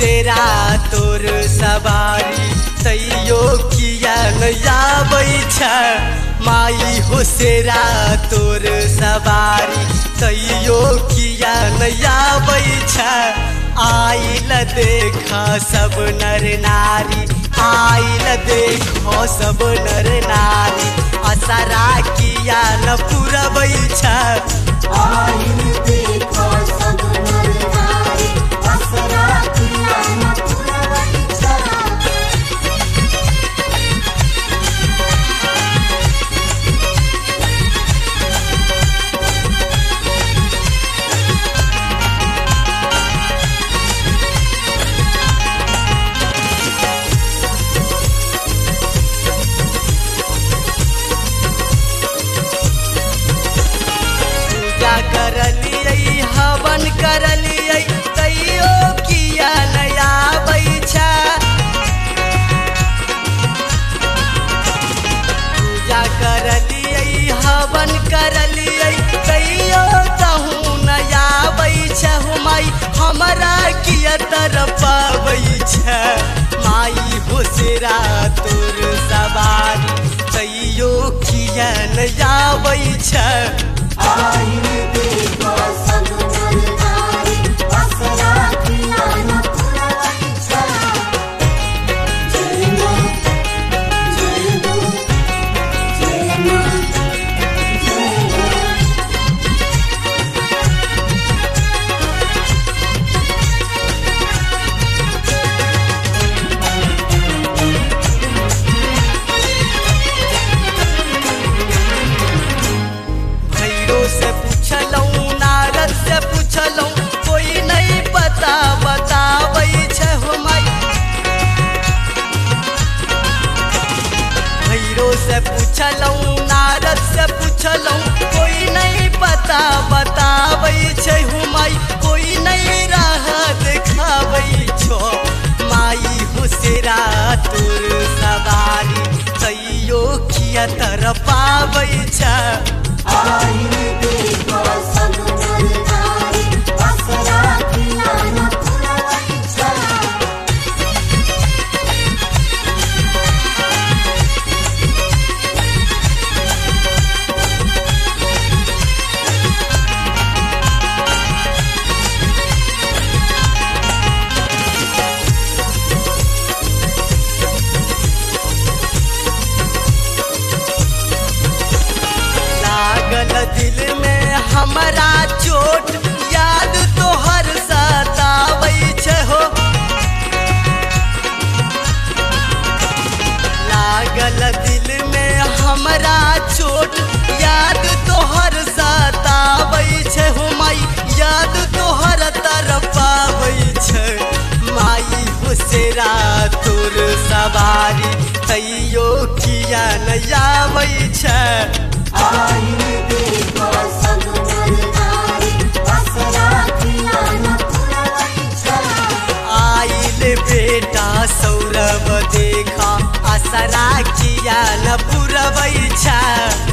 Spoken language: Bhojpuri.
होसेरा तोर सवारी तैयो किया नया बैछ माई होसेरा तोर सवारी तैयो किया नया बैछ आइल देखा सब नर नारी आइल देखो सब नर नारी असरा किया न पूरा बैछ आइल देखो सब नर नारी असरा किया न पूरा बैछ करलियै हवन करलियै तैयो किया नया बैछ पूजा करलियै हवन करलियै तैयो तहूँ नया बैछ माई हमरा किया तरफ बैछ माई होसेरा तोर सवारी तैयो किया नया बैछ आइल देखो सब नर नारी असरा किया न पूरा बैछ जय मां जय मां जय मां जय मां से पूछलूँ नारद से पूछलूँ कोई नहीं पता बताबै हो माई भैरो से पूछलूँ नारद से पूछलूँ कोई नहीं पता बताबै हो माई कोई नहीं राह देखाबै छो माई होसेरा तोर सवारी तैयो किया तरपाबै छ आइल देखो सब नर नारी असरा किया न पूरा बैछ लागल दिल में हमरा चोट याद तोहर सताबै हो लागल दिल में हमरा चोट याद तोहर सताबै हो माई याद तोहर तरपाबै माई होसेरा तोर सवारी तैयो किया नया बैछ आइल देखो सब नर नारी असरा किया न पूरा बैछ आइल बेटा सौरभ देखा असरा किया न पूरा बैछ